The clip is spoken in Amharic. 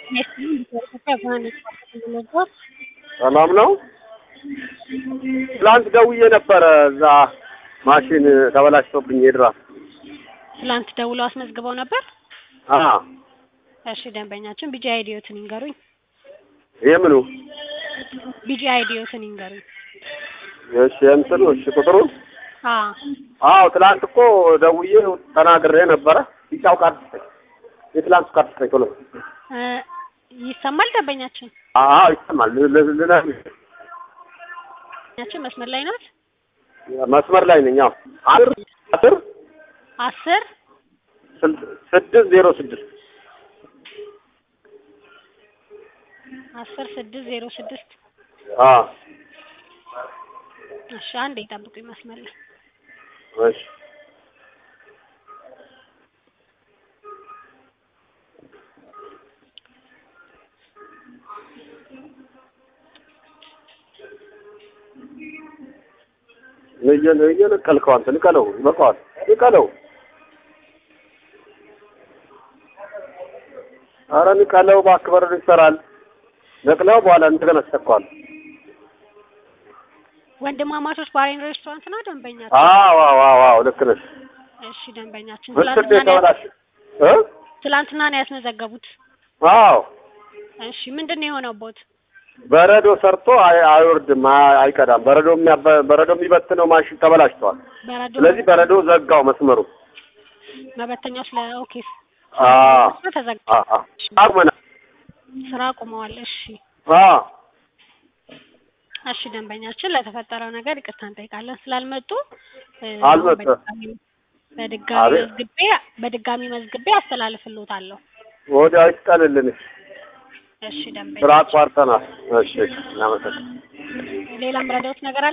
ሰላም ነው። ትላንት ደውዬ ነበረ እዛ ማሽን ተበላሽቶብኝ ይድራስ። ትላንት ደውለው አስመዝግበው ነበር? አዎ። እሺ ደንበኛችን ቢጂ አይዲዮትን ይንገሩኝ። የምኑ? ቢጂ አይዲዮትን ይንገሩኝ። እሺ እንትኑ እሺ ቁጥሩን? አዎ ትላንት እኮ ደውዬ ተናግሬ ነበረ። ቢጫው ካርድ የትላንቱ ካርድ ሳይኮሎ ይሰማል ደንበኛችን? አዎ ይሰማል። ደንበኛችን መስመር ላይ ናት? መስመር ላይ ነኝ። አዎ 10 606 10-606 እሺ አንዴ ይጠብቁኝ መስመር ላይ። እሺ ነቀልከው አንተ ንቀለው፣ ይበቃዋል፣ ንቀለው። ኧረ ንቀለው እባክህ፣ በረዶ ይሰራል። ነቅለው በኋላ እንደገና ተሰኳል። ወንድማማቾች ባሬን ሬስቶራንት ነው ደንበኛችን? አዎ ልክ ነሽ። እሺ ደንበኛችን ትላንትና ነው ያስመዘገቡት? አዎ። እሺ ምንድነው የሆነውቦት? በረዶ ሰርቶ አይወርድም፣ አይቀዳም። በረዶ የሚበትነው ማሽን ተበላሽቷል። ስለዚህ በረዶ ዘጋው መስመሩ። መበተኛው ኦኬ። ተዘጋ። ስራ ቆመዋል። እሺ ደንበኛችን ለተፈጠረው ነገር ይቅርታ እንጠይቃለን። ስላልመጡ በድጋሚ መዝግቤ አስተላልፍልዎታለሁ። ወዲያው ይስቀልልን። እሺ ደንበኛ ስራ አቋርጠናል። እሺ እናመሰግናለን። ሌላ ምረዳዎት ነገር አለ?